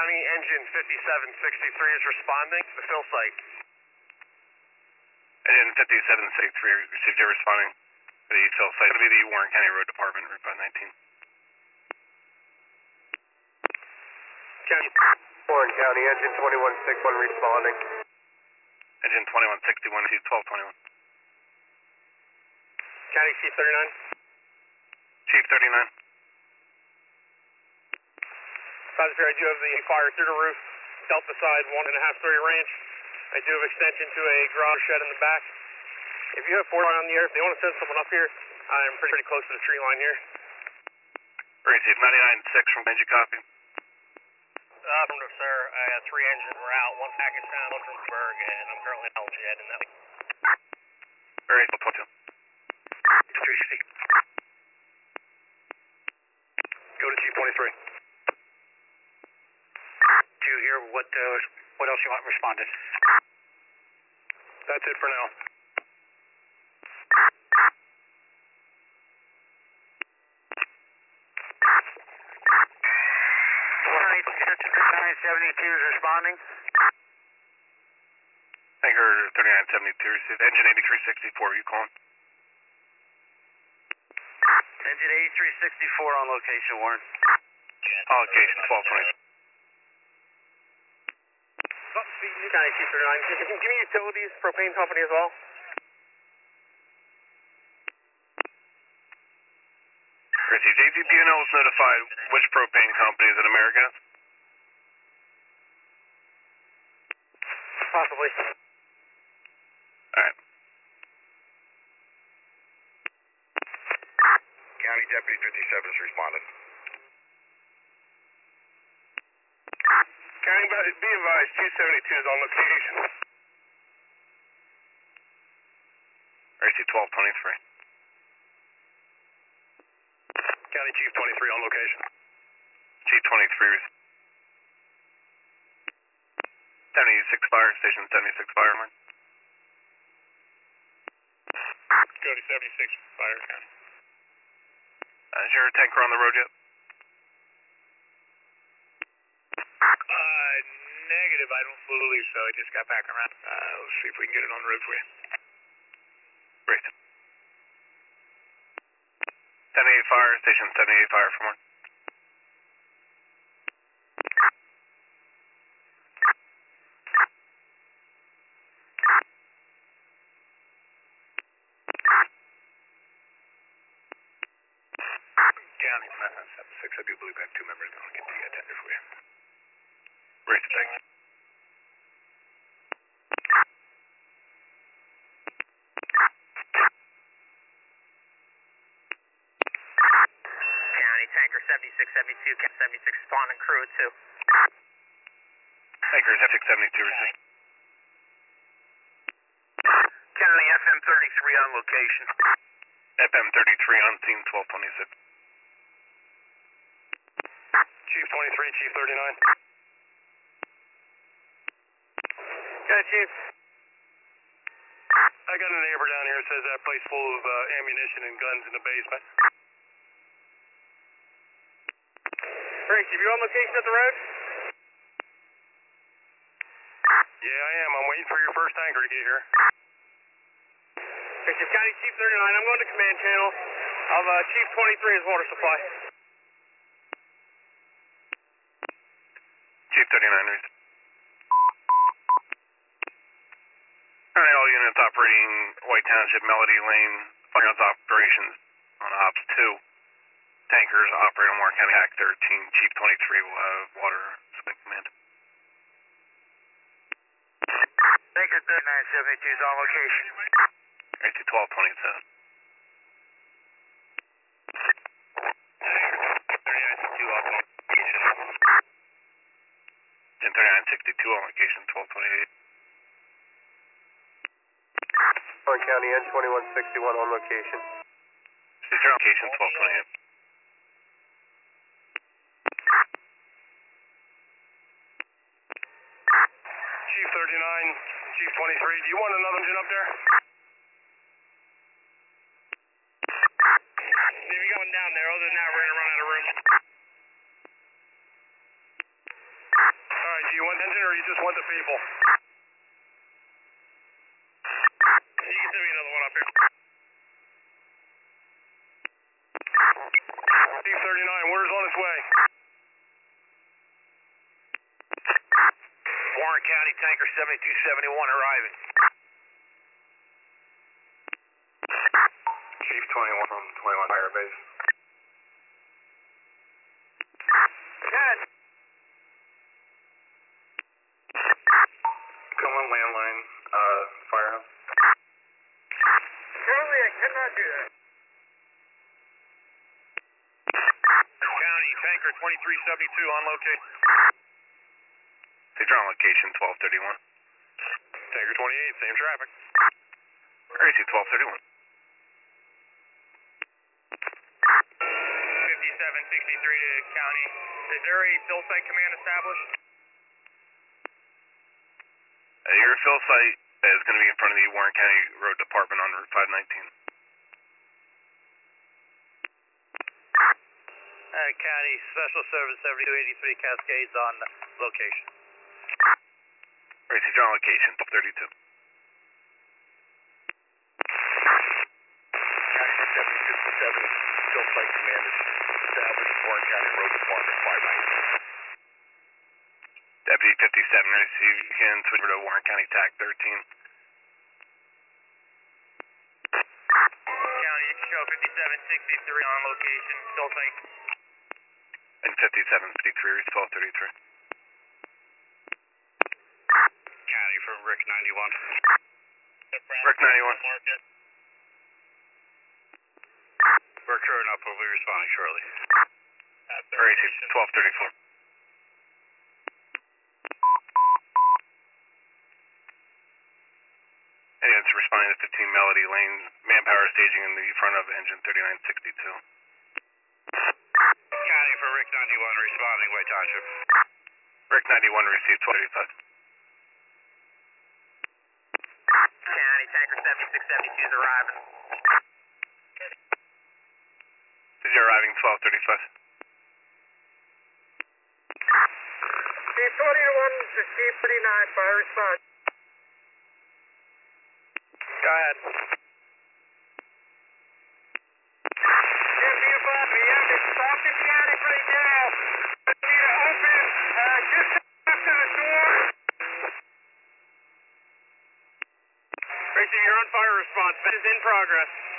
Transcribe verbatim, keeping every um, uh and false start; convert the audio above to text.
County Engine fifty-seven sixty-three is responding to the fill site. Engine fifty-seven sixty-three received a responding to the fill site. It'll be the Warren County Road Department, Route five nineteen. County. Warren County, Engine twenty-one sixty-one responding. Engine twenty-one sixty-one, received twelve twenty-one. County Chief thirty-nine. Chief thirty-nine. Officer, I do have the fire through the roof, Delta side, one and a half story ranch. I do have extension to a garage shed in the back. If you have four on the air, if they want to send someone up here, I'm pretty, pretty close to the tree line here. Received ninety-nine six from engine copy. Uh, no, sir. I got three engines were out, one package down, one from Berg, and I'm currently in Algied in that. Very good, twenty-two. three sixty. Go to Chief twenty-three. Two here, what, uh, what else you want responded? That's it for now. thirty-nine seventy-two is responding. Tanker thirty-nine seventy-two received. Engine eighty-three sixty-four, are you calling? Engine eighty-three sixty-four on location, Warren. On location, twelve twenty. County Chief thirty-nine. Give me utilities, propane company as well. Received. A V P N L was notified which propane company is it, Amerigas? Possibly. Alright. County Deputy fifty-seven is responding. County, be advised, two seventy-two is on location. Received twelve twenty-three. County Chief twenty-three on location. Chief twenty-three. seventy-six fire, station seventy-six fire line. Go to seventy-six fire. Uh, is your tanker on the road yet? Uh, negative, I don't believe so. I just got back around. Uh, let's see if we can get it on the road for you. Great. seventy-eight fire, station seventy-eight fire for more. County, seven six, I do believe I have two members going to get the uh, tender for you. Great, thanks. County Tanker seventy-six seventy-two, Cat seventy-six spawn and crew two. Tanker six seventy-two received. County F M thirty-three on location. F M thirty-three on scene twelve twenty-six. Chief twenty-three, Chief thirty-nine. Yeah, Chief. I got a neighbor down here that says that place full of uh, ammunition and guns in the basement. Great, Chief, you on location at the road? Yeah, I am. I'm waiting for your first tanker to get here. Okay, Chief, County Chief thirty-nine, I'm going to command channel of uh, Chief twenty-three is water supply. Chief thirty-nine received. Alright, all units operating White Township, Melody Lane, firehouse operations on Ops two. Tankers operate on Warren County Act thirteen. Chief twenty-three will have water supply command. Tanker thirty-nine seventy-two is on location. Right to twelve twenty-seven. thirty-nine sixty-two on location. thirty-nine sixty-two on location, twelve twenty-eight. Warren County N twenty-one sixty-one on location. Sister on location, twelve twenty-eight. Chief thirty-nine, Chief twenty-three, do you want another engine up there? If you got one down there, other than that, we're going to run out of room. you just went to people? You can send me another one up here. Team thirty-nine, water's on its way. Warren County Tanker seventy-two seventy-one arriving. Chief twenty-one from twenty-one Fire Base. Ted. Come on, landline, uh, firehouse. Charlie, I cannot do that. County Tanker twenty-three seventy-two on location. You're on location twelve thirty-one. Tanker twenty-eight, same traffic. Where is he, twelve thirty-one? fifty-seven sixty-three to County. Is there a fill site command established? Uh, your fill site is going to be in front of the Warren County Road Department on Route five nineteen. Uh, County Special Service seventy-two eighty-three Cascades on location. Where is he, on location twelve thirty-two. County seven fifty-seven Fill Site Command established Warren County Road Department five nineteen. Deputy fifty-seven, receive, you can switch over to Warren County T A C thirteen. County, you can show fifty-seven sixty-three on location, fill site. And fifty-seven fifty-three, twelve thirty-three. County from Rick ninety-one. Rick ninety-one. We're crewing up, we'll be responding shortly. Where is he, twelve thirty-four. And it's responding to fifteen Melody Lane, manpower staging in the front of engine thirty-nine sixty-two. County for Rick ninety-one responding, White Township. Rick ninety-one received twelve thirty-five. County Tanker seventy-six seventy-two is arriving. Is he arriving twelve thirty-five? C forty-one to C forty-nine, fire response. Go ahead. Jim, be above me, yeah, it's stop the attic right now. I need to open, uh, just after the door. Tracy, you're on fire response. This is in progress.